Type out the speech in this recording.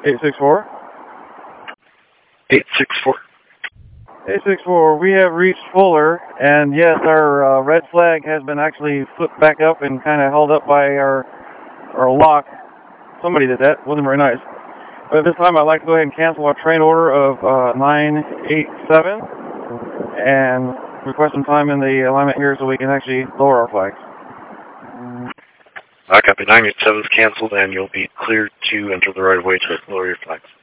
864. 864. 864, we have reached Fuller, and yes, our red flag has been actually flipped back up and kind of held up by our lock. Somebody did that. Wasn't very nice. But at this time, I'd like to go ahead and cancel our train order of 987 and request some time in the alignment here so we can actually lower our flags. I copy. 987 is canceled, and you'll be cleared to enter the right of way to lower your flags.